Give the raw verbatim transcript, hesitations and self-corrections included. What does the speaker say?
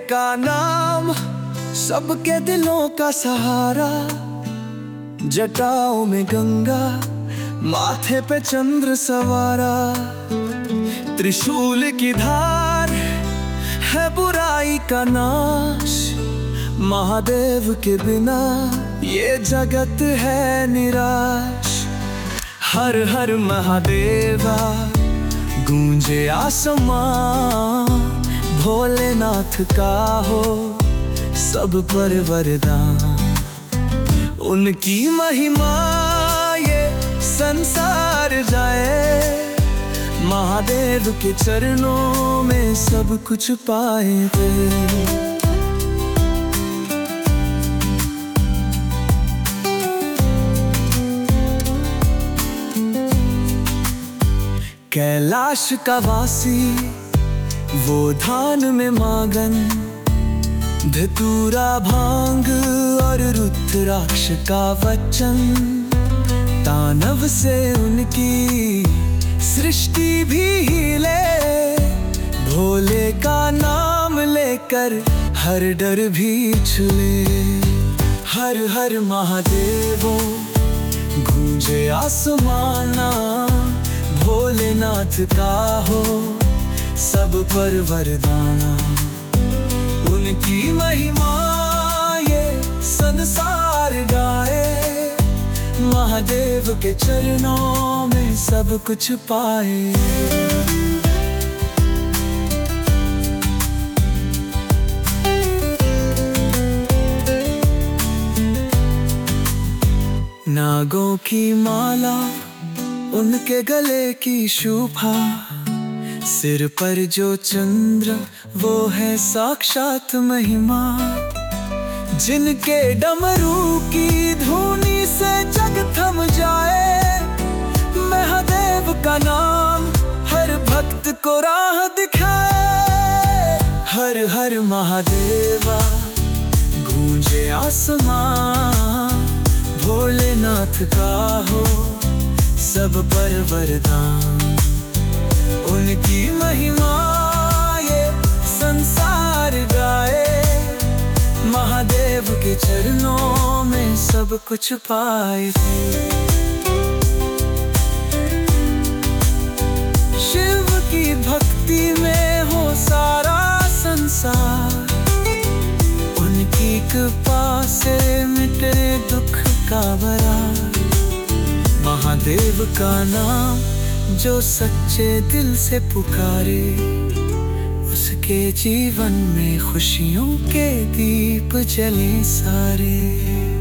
का नाम सबके दिलों का सहारा, जटाओं में गंगा, माथे पे चंद्र सवारा। त्रिशूल की धार है बुराई का नाश, महादेव के बिना ये जगत है निराश। हर हर महादेवा गूंजे आसमां, भोलेनाथ का हो सब पर वरदान। उनकी महिमा ये संसार जाए, महादेव के चरणों में सब कुछ पाए थे। कैलाश का वासी वो धान में मागन, धतूरा भांग और रुद्राक्ष का वचन। दानव से उनकी सृष्टि भी हिले, भोले का नाम लेकर हर डर भी छुले। हर हर महादेवो गूंजे आसमाना, भोलेनाथ का हो सब पर वरदाना। उनकी महिमा ये संसार गाए, महादेव के चरणों में सब कुछ पाए। नागों की माला उनके गले की शोभा, सिर पर जो चंद्र वो है साक्षात महिमा। जिनके डमरू की धुनी से जग थम जाए, महादेव का नाम हर भक्त को राह दिखाए। हर हर महादेवा गूंजे आसमां, भोलेनाथ का हो सब पर वरदान। उनकी महिमा ये संसार गाए, महादेव के चरणों में सब कुछ पाए थे। शिव की भक्ति में हो सारा संसार, उनकी कृपा से मिटे दुख का बरार। महादेव का नाम जो सच्चे दिल से पुकारे, उसके जीवन में खुशियों के दीप जले सारे।